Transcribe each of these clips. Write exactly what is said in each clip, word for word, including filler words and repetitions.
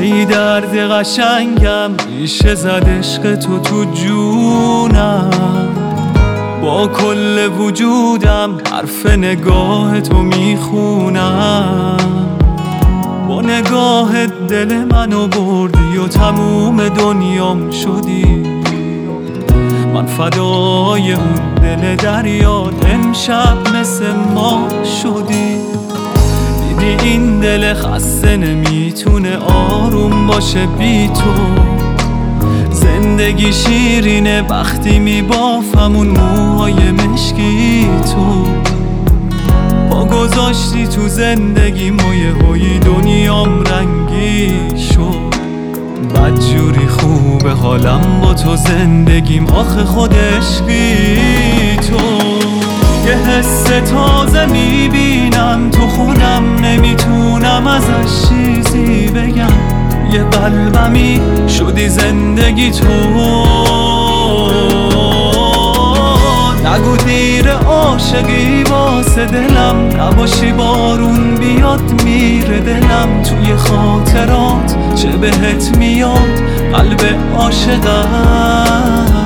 ای درد قشنگم ریشه زد عشق تو تو جونم، با کل وجودم حرف نگاه تو میخونم. با نگاه دل منو بردی و تموم دنیام شدی، من فدای اون دل دریات امشب مثل ما شدی. دیدی این دل خسته نمیتونه آروم باشه بی تو، زندگی شیرینه وقتی میبافمون موهای مشکی تو. پا گذاشتی تو زندگی مویه هوی دنیام رنگی شد، بدجوری خوبه حالم با تو زندگیم آخه خود عشقی تو. یه حس تازه میبینم تو خودم نمیتونم ازش چیزی بگم، یه قلبمی شدی زندگی تو. نگو دیر عاشقی واسه دلم، نباشی بارون بیاد میره دلم. توی خاطرات چه بهت میاد قلب عاشقم.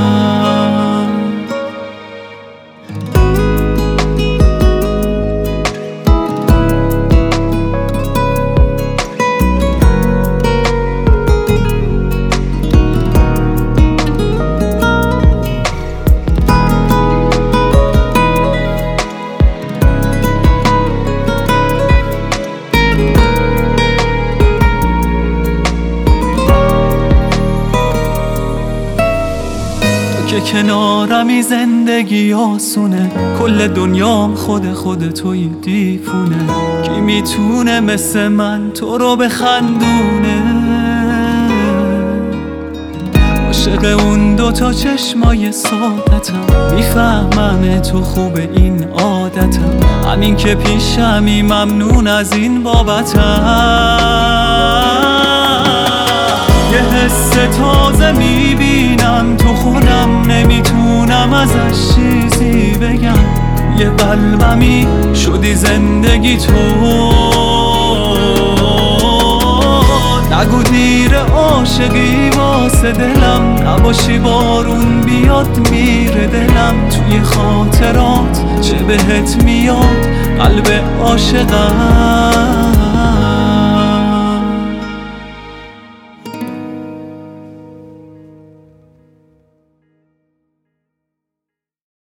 که کنارمی زندگی آسونه، کل دنیام خود خود توی دیفونه. کی میتونه مثل من تو رو بخندونه؟ عاشق اون دوتا چشمای سادتم، میفهمم تو خوب این عادتم. همین که پیشمی ممنون از این بابتم. یه حس تازه میبینم تو خودم نمیتونم ازش چیزی بگم، یه قلبمی شدی زندگی تو. نگو دیر عاشقی واسه دلم، نباشی بارون بیاد میره دلم. توی خاطرات چه بهت میاد قلب عاشقم.